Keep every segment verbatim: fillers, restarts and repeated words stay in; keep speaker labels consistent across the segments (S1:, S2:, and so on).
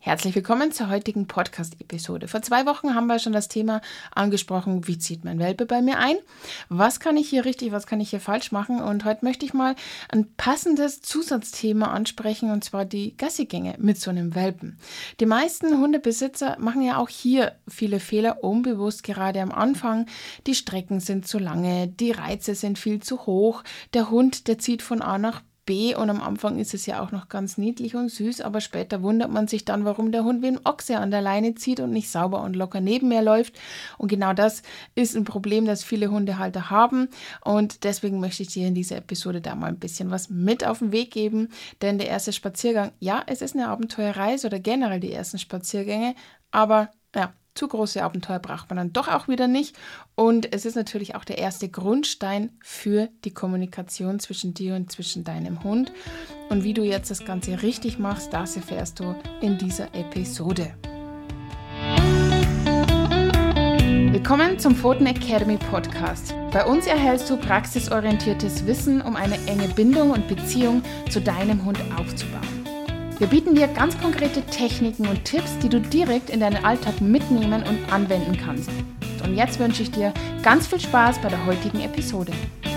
S1: Herzlich willkommen zur heutigen Podcast-Episode. Vor zwei Wochen haben wir schon das Thema angesprochen, wie zieht mein Welpe bei mir ein? Was kann ich hier richtig, was kann ich hier falsch machen? Und heute möchte ich mal ein passendes Zusatzthema ansprechen, und zwar die Gassigänge mit so einem Welpen. Die meisten Hundebesitzer machen ja auch hier viele Fehler, unbewusst gerade am Anfang. Die Strecken sind zu lange, die Reize sind viel zu hoch, der Hund, der zieht von A nach B und am Anfang ist es ja auch noch ganz niedlich und süß, aber später wundert man sich dann, warum der Hund wie ein Ochse an der Leine zieht und nicht sauber und locker neben mir läuft. Und genau das ist ein Problem, das viele Hundehalter haben, und deswegen möchte ich dir in dieser Episode da mal ein bisschen was mit auf den Weg geben, denn der erste Spaziergang, ja, es ist eine Abenteuerreise oder generell die ersten Spaziergänge, aber ja, zu große Abenteuer braucht man dann doch auch wieder nicht. Und es ist natürlich auch der erste Grundstein für die Kommunikation zwischen dir und zwischen deinem Hund. Und wie du jetzt das Ganze richtig machst, das erfährst du in dieser Episode. Willkommen zum Pfoten Academy Podcast. Bei uns erhältst du praxisorientiertes Wissen, um eine enge Bindung und Beziehung zu deinem Hund aufzubauen. Wir bieten dir ganz konkrete Techniken und Tipps, die du direkt in deinen Alltag mitnehmen und anwenden kannst. Und jetzt wünsche ich dir ganz viel Spaß bei der heutigen Episode.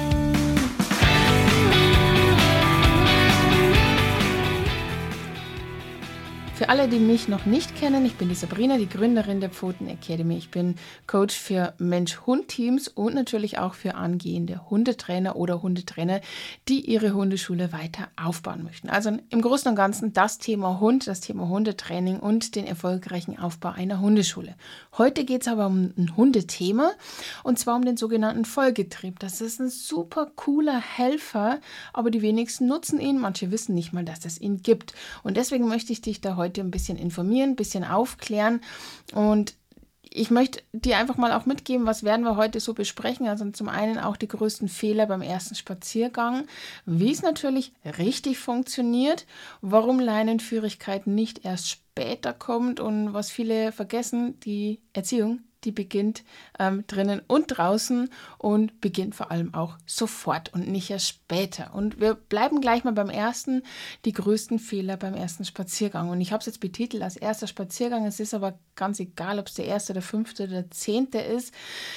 S1: Für alle, die mich noch nicht kennen, ich bin die Sabrina, die Gründerin der Pfoten Academy. Ich bin Coach für Mensch-Hund-Teams und natürlich auch für angehende Hundetrainer oder Hundetrainer, die ihre Hundeschule weiter aufbauen möchten. Also im Großen und Ganzen das Thema Hund, das Thema Hundetraining und den erfolgreichen Aufbau einer Hundeschule. Heute geht es aber um ein Hundethema, und zwar um den sogenannten Folgetrieb. Das ist ein super cooler Helfer, aber die wenigsten nutzen ihn. Manche wissen nicht mal, dass es ihn gibt. Und deswegen möchte ich dich da heute ein bisschen informieren, ein bisschen aufklären, und ich möchte dir einfach mal auch mitgeben, was werden wir heute so besprechen. Also zum einen auch die größten Fehler beim ersten Spaziergang, wie es natürlich richtig funktioniert, warum Leinenführigkeit nicht erst später kommt und was viele vergessen, die Erziehung, die beginnt ähm, drinnen und draußen und beginnt vor allem auch sofort und nicht erst später. Und wir bleiben gleich mal beim ersten, die größten Fehler beim ersten Spaziergang. Und ich habe es jetzt betitelt als erster Spaziergang. Es ist aber ganz egal, ob es der erste, der fünfte oder der zehnte ist.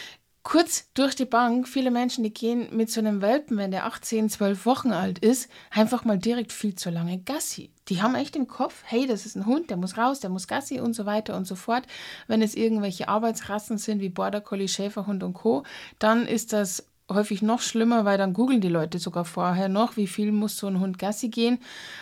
S1: Kurz durch die Bank, viele Menschen, die gehen mit so einem Welpen, wenn der achtzehn, zwölf Wochen alt ist, einfach mal direkt viel zu lange Gassi. Die haben echt im Kopf, hey, das ist ein Hund, der muss raus, der muss Gassi und so weiter und so fort. Wenn es irgendwelche Arbeitsrassen sind wie Border Collie, Schäferhund und Co., dann ist das häufig noch schlimmer, weil dann googeln die Leute sogar vorher noch, wie viel muss so ein Hund Gassi gehen,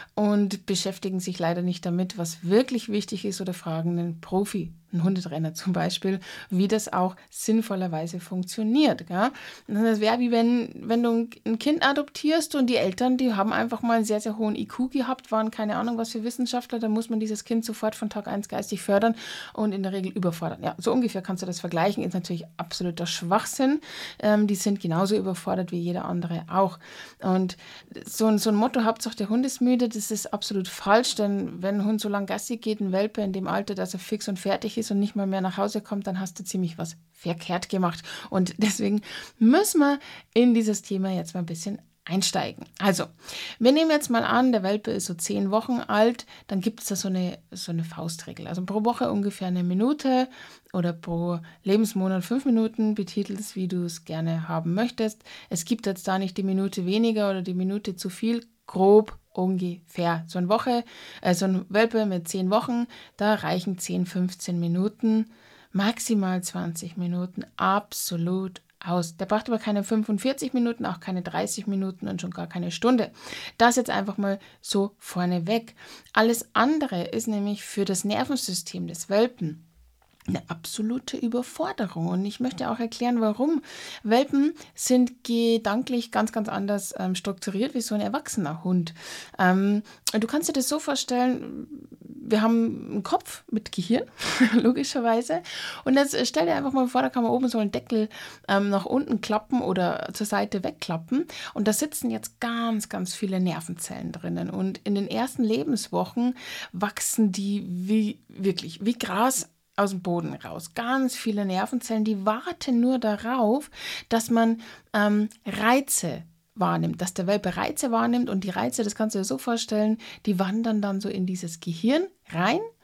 S1: und beschäftigen sich leider nicht damit, was wirklich wichtig ist, oder fragen einen Profi, einen Hundetrainer zum Beispiel, wie das auch sinnvollerweise funktioniert. Gell? Das wäre wie wenn, wenn du ein Kind adoptierst und die Eltern, die haben einfach mal einen sehr, sehr hohen I Q gehabt, waren keine Ahnung was für Wissenschaftler, dann muss man dieses Kind sofort von Tag eins geistig fördern und in der Regel überfordern. Ja, so ungefähr kannst du das vergleichen, ist natürlich absoluter Schwachsinn. Ähm, die sind genauso überfordert wie jeder andere auch. Und so, so ein Motto, Hauptsache der Hund ist müde, das ist absolut falsch, denn wenn ein Hund so lang Gassi geht, ein Welpe in dem Alter, dass er fix und fertig ist und nicht mal mehr nach Hause kommt, dann hast du ziemlich was verkehrt gemacht. Und deswegen müssen wir in dieses Thema jetzt mal ein bisschen einsteigen. Also, wir nehmen jetzt mal an, der Welpe ist so zehn Wochen alt, dann gibt es da so eine, so eine Faustregel. Also pro Woche ungefähr eine Minute oder pro Lebensmonat fünf Minuten, betitelt es, wie du es gerne haben möchtest. Es gibt jetzt da nicht die Minute weniger oder die Minute zu viel, grob ungefähr. So eine Woche, äh, so ein Welpe mit zehn Wochen, da reichen zehn, fünfzehn Minuten, maximal zwanzig Minuten, absolut aus. Der braucht aber keine fünfundvierzig Minuten, auch keine dreißig Minuten und schon gar keine Stunde. Das jetzt einfach mal so vorneweg. Alles andere ist nämlich für das Nervensystem des Welpen eine absolute Überforderung, und ich möchte auch erklären, warum. Welpen sind gedanklich ganz, ganz anders ähm, strukturiert wie so ein erwachsener Hund. Ähm, du kannst dir das so vorstellen, wir haben einen Kopf mit Gehirn, logischerweise, und jetzt stell dir einfach mal vor, da kann man oben so einen Deckel ähm, nach unten klappen oder zur Seite wegklappen, und da sitzen jetzt ganz, ganz viele Nervenzellen drinnen, und in den ersten Lebenswochen wachsen die wie wirklich, wie Gras aus dem Boden raus. Ganz viele Nervenzellen, die warten nur darauf, dass man ähm, Reize wahrnimmt, dass der Welpe Reize wahrnimmt, und die Reize, das kannst du dir so vorstellen, die wandern dann so in dieses Gehirn rein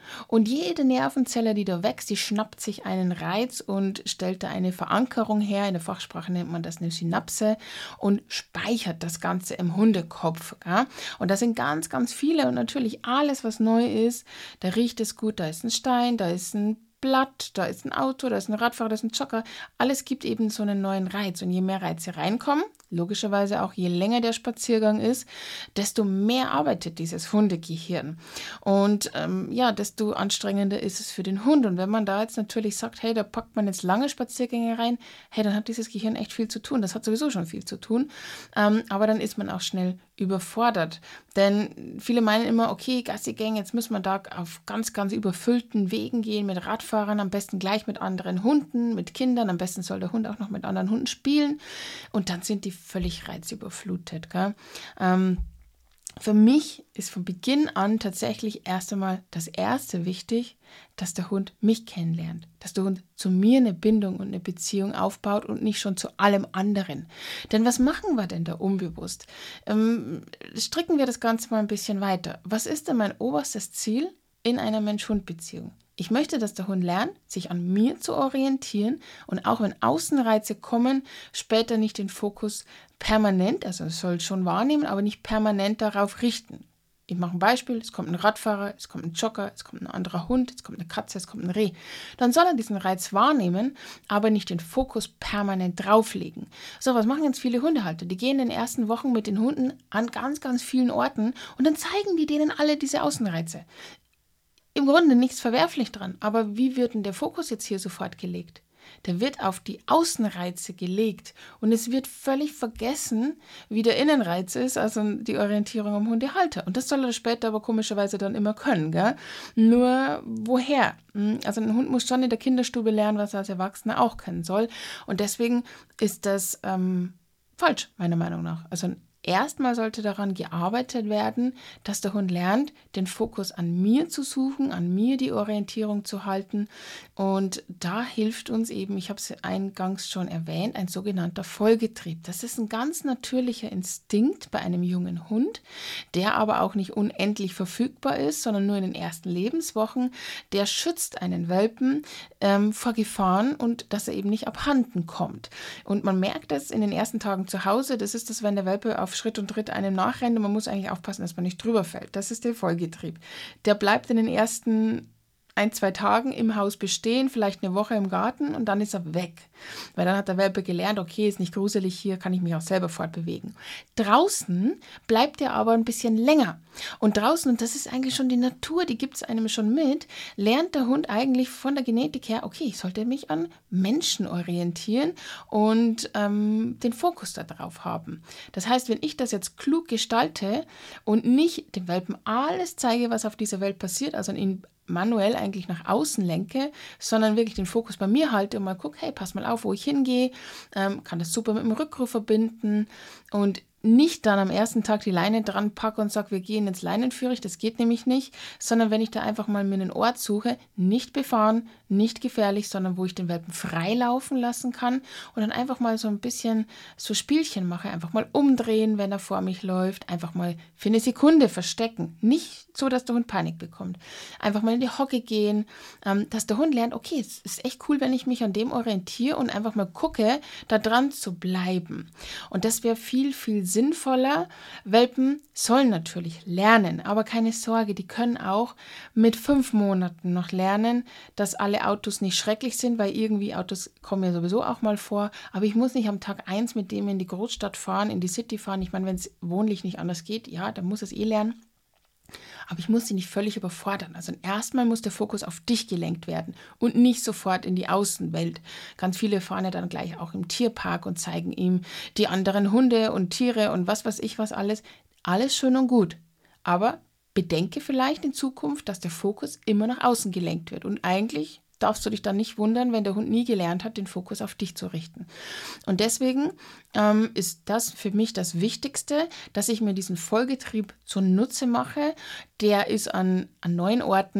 S1: Und jede Nervenzelle, die da wächst, die schnappt sich einen Reiz und stellt da eine Verankerung her. In der Fachsprache nennt man das eine Synapse und speichert das Ganze im Hundekopf. Gell? Und da sind ganz, ganz viele und natürlich alles, was neu ist, da riecht es gut, da ist ein Stein, da ist ein Blatt, da ist ein Auto, da ist ein Radfahrer, da ist ein Jogger. Alles gibt eben so einen neuen Reiz. Und je mehr Reize reinkommen, logischerweise auch je länger der Spaziergang ist, desto mehr arbeitet dieses Hundegehirn. Und ähm, ja, desto anstrengender ist es für den Hund. Und wenn man da jetzt natürlich sagt, hey, da packt man jetzt lange Spaziergänge rein, hey, dann hat dieses Gehirn echt viel zu tun. Das hat sowieso schon viel zu tun. Ähm, aber dann ist man auch schnell überfordert. Denn viele meinen immer, okay, Gassigänge, jetzt müssen wir da auf ganz, ganz überfüllten Wegen gehen mit Radfahrern, am besten gleich mit anderen Hunden, mit Kindern, am besten soll der Hund auch noch mit anderen Hunden spielen und dann sind die völlig reizüberflutet. Gell? Ähm, Für mich ist von Beginn an tatsächlich erst einmal das Erste wichtig, dass der Hund mich kennenlernt, dass der Hund zu mir eine Bindung und eine Beziehung aufbaut und nicht schon zu allem anderen. Denn was machen wir denn da unbewusst? Ähm, stricken wir das Ganze mal ein bisschen weiter. Was ist denn mein oberstes Ziel in einer Mensch-Hund-Beziehung? Ich möchte, dass der Hund lernt, sich an mir zu orientieren und auch wenn Außenreize kommen, später nicht den Fokus permanent, also es soll schon wahrnehmen, aber nicht permanent darauf richten. Ich mache ein Beispiel, es kommt ein Radfahrer, es kommt ein Jogger, es kommt ein anderer Hund, es kommt eine Katze, es kommt ein Reh. Dann soll er diesen Reiz wahrnehmen, aber nicht den Fokus permanent drauflegen. So, was machen jetzt viele Hundehalter? Die gehen in den ersten Wochen mit den Hunden an ganz, ganz vielen Orten und dann zeigen die denen alle diese Außenreize. Im Grunde nichts verwerflich dran, aber wie wird denn der Fokus jetzt hier sofort gelegt? Der wird auf die Außenreize gelegt und es wird völlig vergessen, wie der Innenreiz ist, also die Orientierung am Hundehalter. Und das soll er später aber komischerweise dann immer können, gell? Nur woher? Also ein Hund muss schon in der Kinderstube lernen, was er als Erwachsener auch können soll. Und deswegen ist das ähm, falsch, meiner Meinung nach. Also erstmal sollte daran gearbeitet werden, dass der Hund lernt, den Fokus an mir zu suchen, an mir die Orientierung zu halten. Und da hilft uns eben, ich habe es eingangs schon erwähnt, ein sogenannter Folgetrieb. Das ist ein ganz natürlicher Instinkt bei einem jungen Hund, der aber auch nicht unendlich verfügbar ist, sondern nur in den ersten Lebenswochen. Der schützt einen Welpen ähm, vor Gefahren und dass er eben nicht abhanden kommt. Und man merkt das in den ersten Tagen zu Hause. Das ist das, wenn der Welpe auf Schritt und Tritt einem nachrennt und man muss eigentlich aufpassen, dass man nicht drüber fällt. Das ist der Folgetrieb. Der bleibt in den ersten ein, zwei Tagen im Haus bestehen, vielleicht eine Woche im Garten und dann ist er weg. Weil dann hat der Welpe gelernt, okay, ist nicht gruselig hier, kann ich mich auch selber fortbewegen. Draußen bleibt er aber ein bisschen länger. Und draußen, und das ist eigentlich schon die Natur, die gibt es einem schon mit, lernt der Hund eigentlich von der Genetik her, okay, ich sollte mich an Menschen orientieren und ähm, den Fokus darauf haben. Das heißt, wenn ich das jetzt klug gestalte und nicht dem Welpen alles zeige, was auf dieser Welt passiert, also ihn manuell eigentlich nach außen lenke, sondern wirklich den Fokus bei mir halte und mal gucke, hey, pass mal auf, wo ich hingehe, ähm, kann das super mit dem Rückruf verbinden und nicht dann am ersten Tag die Leine dran packe und sage, wir gehen ins Leinenführig, das geht nämlich nicht, sondern wenn ich da einfach mal mir einen Ort suche, nicht befahren, nicht gefährlich, sondern wo ich den Welpen frei laufen lassen kann und dann einfach mal so ein bisschen so Spielchen mache, einfach mal umdrehen, wenn er vor mich läuft, einfach mal für eine Sekunde verstecken, nicht so, dass der Hund Panik bekommt, einfach mal in die Hocke gehen, ähm, dass der Hund lernt, okay, es ist echt cool, wenn ich mich an dem orientiere und einfach mal gucke, da dran zu bleiben. Und das wäre viel, viel sinnvoller. Welpen sollen natürlich lernen, aber keine Sorge, die können auch mit fünf Monaten noch lernen, dass alle Autos nicht schrecklich sind, weil irgendwie Autos kommen ja sowieso auch mal vor, aber ich muss nicht am Tag eins mit dem in die Großstadt fahren, in die City fahren. Ich meine, wenn es wohnlich nicht anders geht, ja, dann muss es eh lernen. Aber ich muss sie nicht völlig überfordern. Also erstmal muss der Fokus auf dich gelenkt werden und nicht sofort in die Außenwelt. Ganz viele fahren ja dann gleich auch im Tierpark und zeigen ihm die anderen Hunde und Tiere und was weiß ich was alles. Alles schön und gut. Aber bedenke vielleicht in Zukunft, dass der Fokus immer nach außen gelenkt wird. Und eigentlich darfst du dich dann nicht wundern, wenn der Hund nie gelernt hat, den Fokus auf dich zu richten. Und deswegen ähm, ist das für mich das Wichtigste, dass ich mir diesen Folgetrieb zunutze mache. Der ist an, an neuen Orten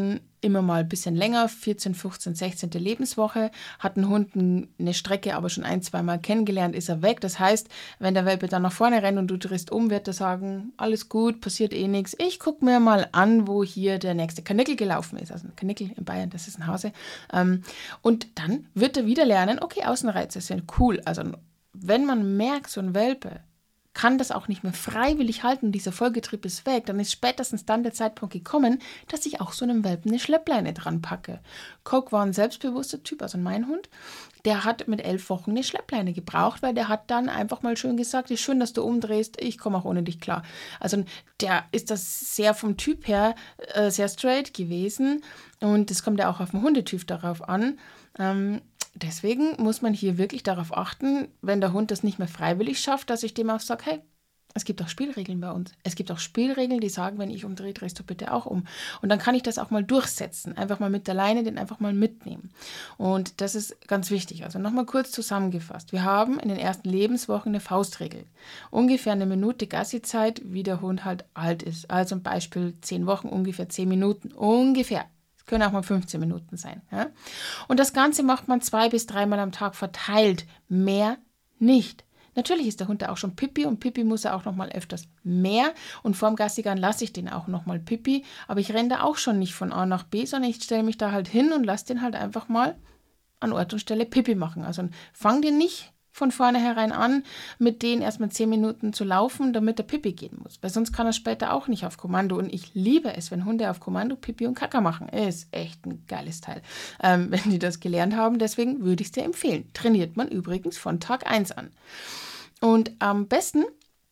S1: immer mal ein bisschen länger, vierzehn, fünfzehn, sechzehn. Lebenswoche, hat ein Hund eine Strecke aber schon ein, zweimal kennengelernt, ist er weg. Das heißt, wenn der Welpe dann nach vorne rennt und du drehst um, wird er sagen, alles gut, passiert eh nichts. Ich gucke mir mal an, wo hier der nächste Kanickel gelaufen ist. Also ein Kanickel in Bayern, das ist ein Hase. Ähm, und dann wird er wieder lernen, okay, Außenreize sind cool. Also wenn man merkt, so ein Welpe kann das auch nicht mehr freiwillig halten, dieser Folgetrieb ist weg, dann ist spätestens dann der Zeitpunkt gekommen, dass ich auch so einem Welpen eine Schleppleine dran packe. Coke war ein selbstbewusster Typ, also mein Hund, der hat mit elf Wochen eine Schleppleine gebraucht, weil der hat dann einfach mal schön gesagt, ist schön, dass du umdrehst, ich komme auch ohne dich klar. Also der ist das sehr vom Typ her äh, sehr straight gewesen und das kommt ja auch auf den Hundetyp darauf an. Ähm, Deswegen muss man hier wirklich darauf achten, wenn der Hund das nicht mehr freiwillig schafft, dass ich dem auch sage, hey, es gibt auch Spielregeln bei uns. Es gibt auch Spielregeln, die sagen, wenn ich umdrehe, drehst du bitte auch um. Und dann kann ich das auch mal durchsetzen. Einfach mal mit der Leine, den einfach mal mitnehmen. Und das ist ganz wichtig. Also nochmal kurz zusammengefasst. Wir haben in den ersten Lebenswochen eine Faustregel. Ungefähr eine Minute Gassi-Zeit, wie der Hund halt alt ist. Also ein Beispiel zehn Wochen, ungefähr zehn Minuten. Ungefähr. Können auch mal fünfzehn Minuten sein. Ja? Und das Ganze macht man zwei bis dreimal am Tag verteilt. Mehr nicht. Natürlich ist der Hund da auch schon Pipi und Pipi muss er auch noch mal öfters mehr. Und vorm Gassigern lasse ich den auch noch mal Pipi. Aber ich renne da auch schon nicht von A nach B, sondern ich stelle mich da halt hin und lasse den halt einfach mal an Ort und Stelle Pipi machen. Also fang den nicht von vornherein an, mit denen erstmal zehn Minuten zu laufen, damit er Pipi gehen muss. Weil sonst kann er später auch nicht auf Kommando. Und ich liebe es, wenn Hunde auf Kommando Pipi und Kaka machen. Ist echt ein geiles Teil, ähm, wenn die das gelernt haben. Deswegen würde ich es dir empfehlen. Trainiert man übrigens von Tag eins an. Und am besten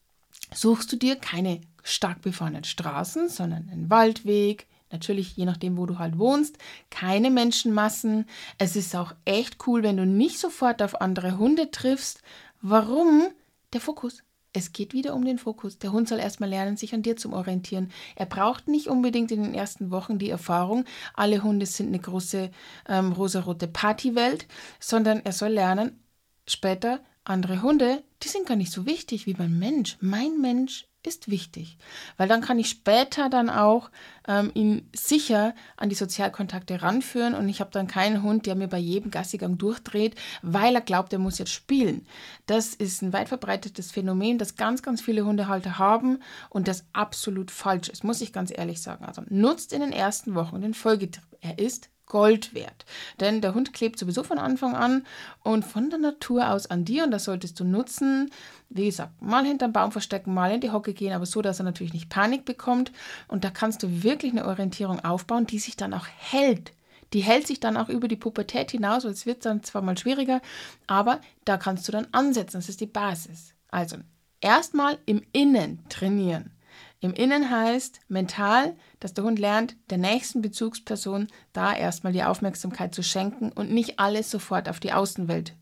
S1: suchst du dir keine stark befahrenen Straßen, sondern einen Waldweg. Natürlich, je nachdem, wo du halt wohnst, keine Menschenmassen. Es ist auch echt cool, wenn du nicht sofort auf andere Hunde triffst. Warum? Der Fokus. Es geht wieder um den Fokus. Der Hund soll erstmal lernen, sich an dir zu orientieren. Er braucht nicht unbedingt in den ersten Wochen die Erfahrung, alle Hunde sind eine große ähm, rosarote Partywelt, sondern er soll lernen, später andere Hunde, die sind gar nicht so wichtig wie mein Mensch. Mein Mensch ist wichtig, weil dann kann ich später dann auch ähm, ihn sicher an die Sozialkontakte ranführen und ich habe dann keinen Hund, der mir bei jedem Gassigang durchdreht, weil er glaubt, er muss jetzt spielen. Das ist ein weit verbreitetes Phänomen, das ganz, ganz viele Hundehalter haben und das absolut falsch ist, muss ich ganz ehrlich sagen. Also nutzt in den ersten Wochen den Folgetrieb. Er ist Gold wert. Denn der Hund klebt sowieso von Anfang an und von der Natur aus an dir und das solltest du nutzen. Wie gesagt, mal hinterm Baum verstecken, mal in die Hocke gehen, aber so, dass er natürlich nicht Panik bekommt. Und da kannst du wirklich eine Orientierung aufbauen, die sich dann auch hält. Die hält sich dann auch über die Pubertät hinaus. Es wird dann zwar mal schwieriger, aber da kannst du dann ansetzen. Das ist die Basis. Also erstmal im Innen trainieren. Im Innen heißt mental, dass der Hund lernt, der nächsten Bezugsperson da erstmal die Aufmerksamkeit zu schenken und nicht alles sofort auf die Außenwelt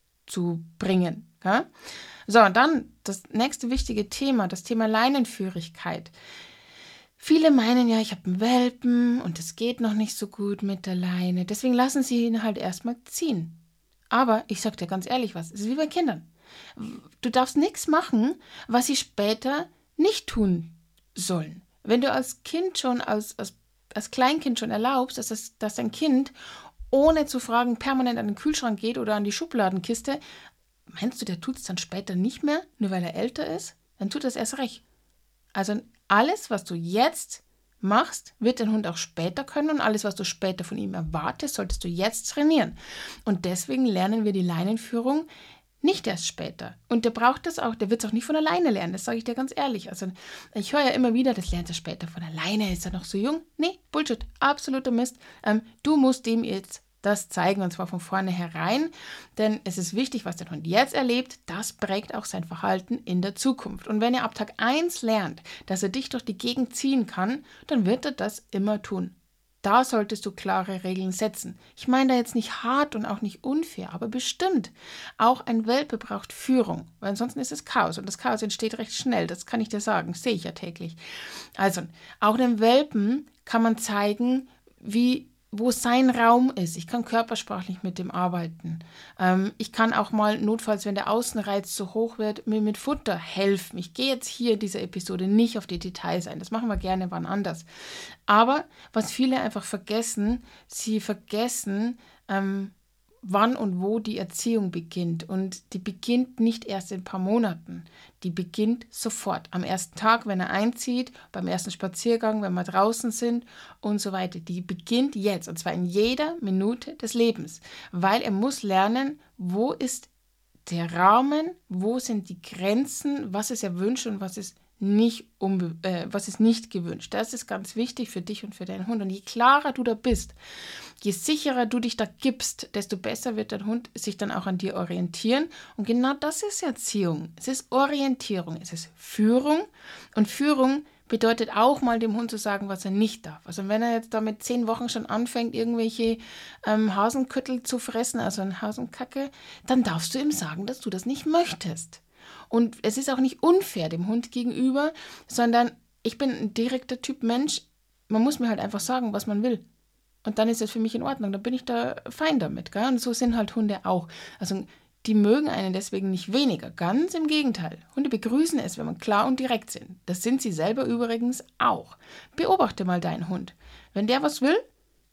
S1: zu bringen. Ja? So, und dann das nächste wichtige Thema, das Thema Leinenführigkeit. Viele meinen ja, ich habe einen Welpen und es geht noch nicht so gut mit der Leine. Deswegen lassen sie ihn halt erstmal ziehen. Aber ich sage dir ganz ehrlich was, es ist wie bei Kindern. Du darfst nichts machen, was sie später nicht tun sollen. Wenn du als Kind schon, als, als, als Kleinkind schon erlaubst, dass, das, dass dein Kind ohne zu fragen permanent an den Kühlschrank geht oder an die Schubladenkiste, meinst du, der tut es dann später nicht mehr, nur weil er älter ist? Dann tut er es erst recht. Also alles, was du jetzt machst, wird dein Hund auch später können und alles, was du später von ihm erwartest, solltest du jetzt trainieren. Und deswegen lernen wir die Leinenführung nicht erst später. Und der braucht das auch, der wird es auch nicht von alleine lernen, das sage ich dir ganz ehrlich. Also ich höre ja immer wieder, das lernt er später von alleine, ist er noch so jung? Nee, Bullshit, absoluter Mist. Ähm, du musst dem jetzt das zeigen und zwar von vornherein, denn es ist wichtig, was der Hund jetzt erlebt, das prägt auch sein Verhalten in der Zukunft. Und wenn er ab Tag eins lernt, dass er dich durch die Gegend ziehen kann, dann wird er das immer tun. Da solltest du klare Regeln setzen. Ich meine da jetzt nicht hart und auch nicht unfair, aber bestimmt. Auch ein Welpe braucht Führung, weil ansonsten ist es Chaos. Und das Chaos entsteht recht schnell, das kann ich dir sagen, das sehe ich ja täglich. Also, auch dem Welpen kann man zeigen, wie wo sein Raum ist. Ich kann körpersprachlich mit dem arbeiten. Ähm, ich kann auch mal notfalls, wenn der Außenreiz zu hoch wird, mir mit Futter helfen. Ich gehe jetzt hier in dieser Episode nicht auf die Details ein. Das machen wir gerne wann anders. Aber was viele einfach vergessen, sie vergessen, ähm, wann und wo die Erziehung beginnt. Und die beginnt nicht erst in ein paar Monaten. Die beginnt sofort. Am ersten Tag, wenn er einzieht, beim ersten Spaziergang, wenn wir draußen sind und so weiter. Die beginnt jetzt, und zwar in jeder Minute des Lebens. Weil er muss lernen, wo ist der Rahmen, wo sind die Grenzen, was ist erwünscht und was ist nicht, unbe- äh, was ist nicht gewünscht. Das ist ganz wichtig für dich und für deinen Hund. Und je klarer du da bist, je sicherer du dich da gibst, desto besser wird dein Hund sich dann auch an dir orientieren. Und genau das ist Erziehung. Es ist Orientierung, es ist Führung. Und Führung bedeutet auch mal dem Hund zu sagen, was er nicht darf. Also wenn er jetzt da mit zehn Wochen schon anfängt, irgendwelche ähm, Hasenköttel zu fressen, also ein Hasenkacke, dann darfst du ihm sagen, dass du das nicht möchtest. Und es ist auch nicht unfair dem Hund gegenüber, sondern ich bin ein direkter Typ Mensch. Man muss mir halt einfach sagen, was man will. Und dann ist es für mich in Ordnung. Dann bin ich da fein damit. Gell? Und so sind halt Hunde auch. Also die mögen einen deswegen nicht weniger. Ganz im Gegenteil. Hunde begrüßen es, wenn man klar und direkt sind. Das sind sie selber übrigens auch. Beobachte mal deinen Hund. Wenn der was will,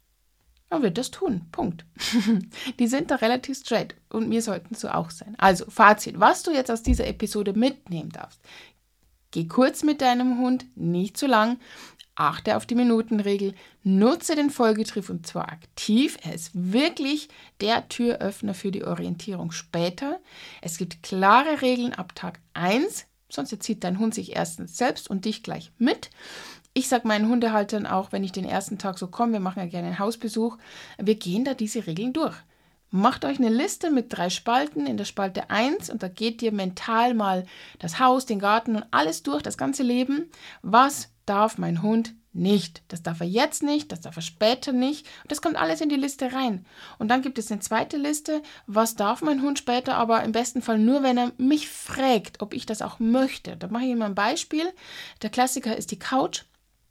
S1: dann wird das tun. Punkt. Die sind da relativ straight und wir sollten so auch sein. Also Fazit, was du jetzt aus dieser Episode mitnehmen darfst. Geh kurz mit deinem Hund, nicht zu lang. Achte auf die Minutenregel. Nutze den Folgegriff und zwar aktiv. Er ist wirklich der Türöffner für die Orientierung später. Es gibt klare Regeln ab Tag eins, sonst erzieht dein Hund sich erstens selbst und dich gleich mit. Ich sage meinen Hundehaltern auch, wenn ich den ersten Tag so komme, wir machen ja gerne einen Hausbesuch, wir gehen da diese Regeln durch. Macht euch eine Liste mit drei Spalten in der Spalte eins und da geht ihr mental mal das Haus, den Garten und alles durch, das ganze Leben. Was darf mein Hund nicht? Das darf er jetzt nicht, das darf er später nicht. Und das kommt alles in die Liste rein. Und dann gibt es eine zweite Liste, was darf mein Hund später, aber im besten Fall nur, wenn er mich fragt, ob ich das auch möchte. Da mache ich immer ein Beispiel. Der Klassiker ist die Couch.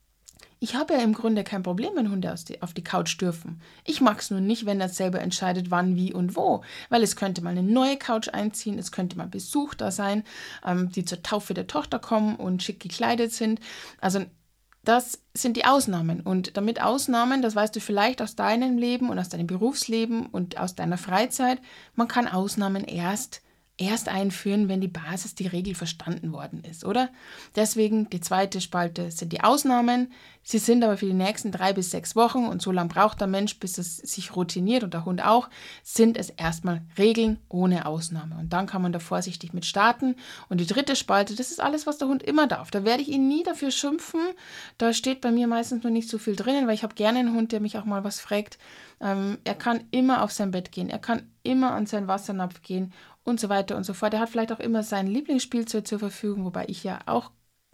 S1: Ich habe ja im Grunde kein Problem, wenn Hunde auf die Couch dürfen. Ich mag es nur nicht, wenn er selber entscheidet, wann, wie und wo. Weil es könnte mal eine neue Couch einziehen, es könnte mal Besuch da sein, ähm, die zur Taufe der Tochter kommen und schick gekleidet sind. Also das sind die Ausnahmen. Und damit Ausnahmen, das weißt du vielleicht aus deinem Leben und aus deinem Berufsleben und aus deiner Freizeit, man kann Ausnahmen erst erst einführen, wenn die Basis, die Regel verstanden worden ist, oder? Deswegen die zweite Spalte sind die Ausnahmen. Sie sind aber für die nächsten drei bis sechs Wochen und so lange braucht der Mensch, bis es sich routiniert und der Hund auch, sind es erstmal Regeln ohne Ausnahme. Und dann kann man da vorsichtig mit starten. Und die dritte Spalte, das ist alles, was der Hund immer darf. Da werde ich ihn nie dafür schimpfen. Da steht bei mir meistens nur nicht so viel drinnen, weil ich habe gerne einen Hund, der mich auch mal was fragt. Ähm, er kann immer auf sein Bett gehen, er kann immer an seinen Wassernapf gehen und so weiter und so fort. Er hat vielleicht auch immer sein Lieblingsspielzeug zur Verfügung, wobei ich ja auch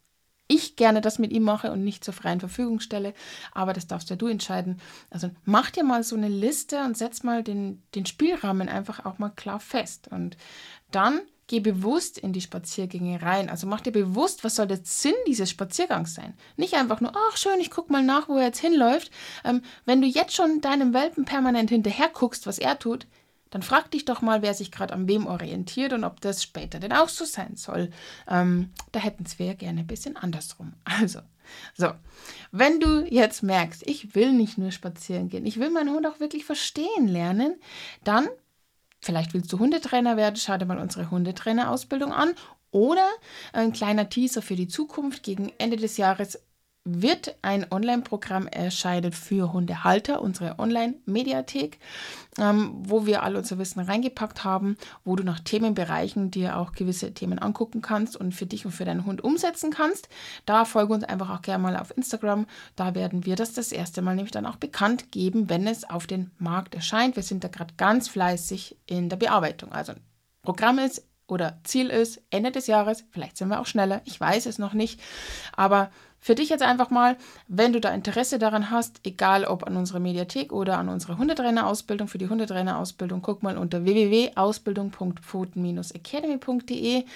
S1: ich gerne das mit ihm mache und nicht zur freien Verfügung stelle, aber das darfst ja du entscheiden. Also mach dir mal so eine Liste und setz mal den, den Spielrahmen einfach auch mal klar fest und dann geh bewusst in die Spaziergänge rein. Also mach dir bewusst, was soll der Sinn dieses Spaziergangs sein. Nicht einfach nur, ach schön, ich guck mal nach, wo er jetzt hinläuft. Ähm, wenn du jetzt schon deinem Welpen permanent hinterher guckst, was er tut, dann frag dich doch mal, wer sich gerade an wem orientiert und ob das später denn auch so sein soll. Ähm, da hätten wir ja gerne ein bisschen andersrum. Also, so, wenn du jetzt merkst, ich will nicht nur spazieren gehen, ich will meinen Hund auch wirklich verstehen lernen, dann, vielleicht willst du Hundetrainer werden, schau dir mal unsere Hundetrainerausbildung an oder ein kleiner Teaser für die Zukunft. Gegen Ende des Jahres wird ein Online-Programm erscheinen für Hundehalter, unsere Online-Mediathek, ähm, wo wir all unser Wissen reingepackt haben, wo du nach Themenbereichen dir auch gewisse Themen angucken kannst und für dich und für deinen Hund umsetzen kannst. Da folge uns einfach auch gerne mal auf Instagram. Da werden wir das das erste Mal nämlich dann auch bekannt geben, wenn es auf den Markt erscheint. Wir sind da gerade ganz fleißig in der Bearbeitung. Also Programm ist oder Ziel ist Ende des Jahres, vielleicht sind wir auch schneller, ich weiß es noch nicht, aber für dich jetzt einfach mal, wenn du da Interesse daran hast, egal ob an unserer Mediathek oder an unserer Hundetrainerausbildung, für die Hundetrainerausbildung, guck mal unter w w w punkt ausbildung punkt pfoten Bindestrich academy punkt de.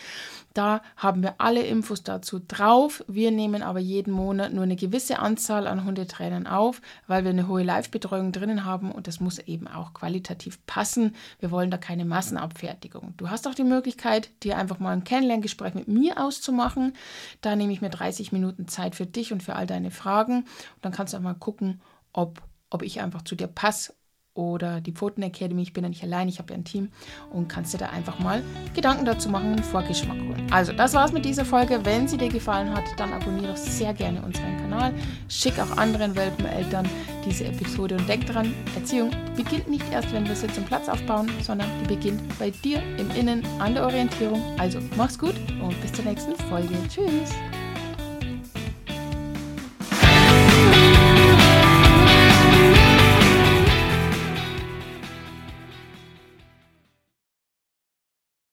S1: Da haben wir alle Infos dazu drauf. Wir nehmen aber jeden Monat nur eine gewisse Anzahl an Hundetrainern auf, weil wir eine hohe Live-Betreuung drinnen haben und das muss eben auch qualitativ passen. Wir wollen da keine Massenabfertigung. Du hast auch die Möglichkeit, dir einfach mal ein Kennenlerngespräch mit mir auszumachen. Da nehme ich mir dreißig Minuten Zeit für dich und für all deine Fragen. Und dann kannst du auch mal gucken, ob, ob ich einfach zu dir passe. Oder die Pfoten Academy, ich bin ja nicht allein, ich habe ja ein Team und kannst dir da einfach mal Gedanken dazu machen, einen Vorgeschmack holen. Also, das war's mit dieser Folge. Wenn sie dir gefallen hat, dann abonniere doch sehr gerne unseren Kanal. Schick auch anderen Welpeneltern diese Episode und denk dran, Erziehung beginnt nicht erst, wenn wir Sitz und Platz aufbauen, sondern die beginnt bei dir im Innen an der Orientierung. Also, mach's gut und bis zur nächsten Folge. Tschüss!